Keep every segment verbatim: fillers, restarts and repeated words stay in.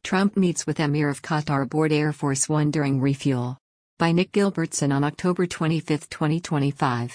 Trump meets with Emir of Qatar aboard Air Force One during refuel. By Nick Gilbertson on October twenty-fifth, twenty twenty-five.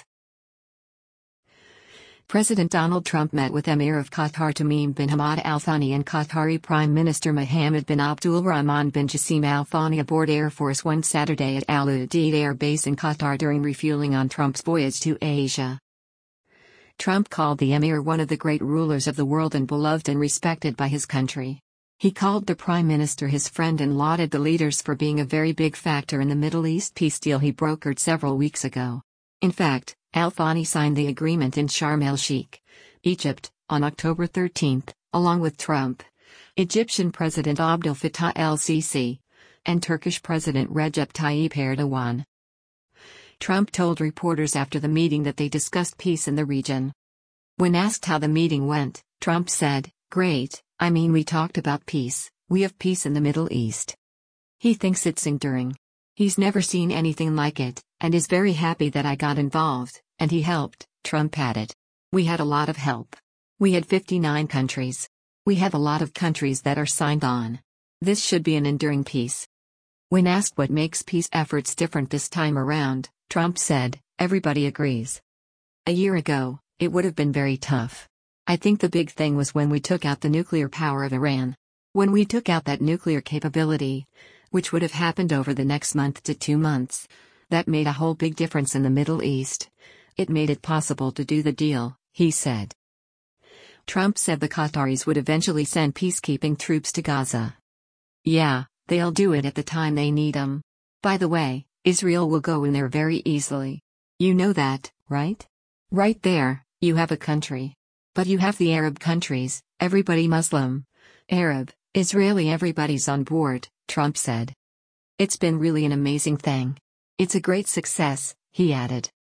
President Donald Trump met with Emir of Qatar Tamim bin Hamad Al Thani and Qatari Prime Minister Mohammed bin Abdul Rahman bin Jassim Al Thani aboard Air Force One Saturday at Al Udeid Air Base in Qatar during refueling on Trump's voyage to Asia. Trump called the Emir one of the great rulers of the world and beloved and respected by his country. He called the Prime Minister his friend and lauded the leaders for being a very big factor in the Middle East peace deal he brokered several weeks ago. In fact, Al Thani signed the agreement in Sharm el-Sheikh, Egypt, on October thirteenth, along with Trump, Egyptian President Abdel Fattah el-Sisi, and Turkish President Recep Tayyip Erdogan. Trump told reporters after the meeting that they discussed peace in the region. When asked how the meeting went, Trump said, "Great, I mean we talked about peace, we have peace in the Middle East." He thinks it's enduring. He's never seen anything like it, and is very happy that I got involved, and he helped, Trump added. We had a lot of help. We had fifty-nine countries. We have a lot of countries that are signed on. This should be an enduring peace. When asked what makes peace efforts different this time around, Trump said, "Everybody agrees. A year ago, it would have been very tough. I think the big thing was when we took out the nuclear power of Iran. When we took out that nuclear capability, which would have happened over the next month to two months, that made a whole big difference in the Middle East. It made it possible to do the deal," he said. Trump said the Qataris would eventually send peacekeeping troops to Gaza. "Yeah, they'll do it at the time they need them. By the way, Israel will go in there very easily. You know that, right? Right there, you have a country. But you have the Arab countries, everybody Muslim, Arab, Israeli, everybody's on board," Trump said. "It's been really an amazing thing. It's a great success," he added.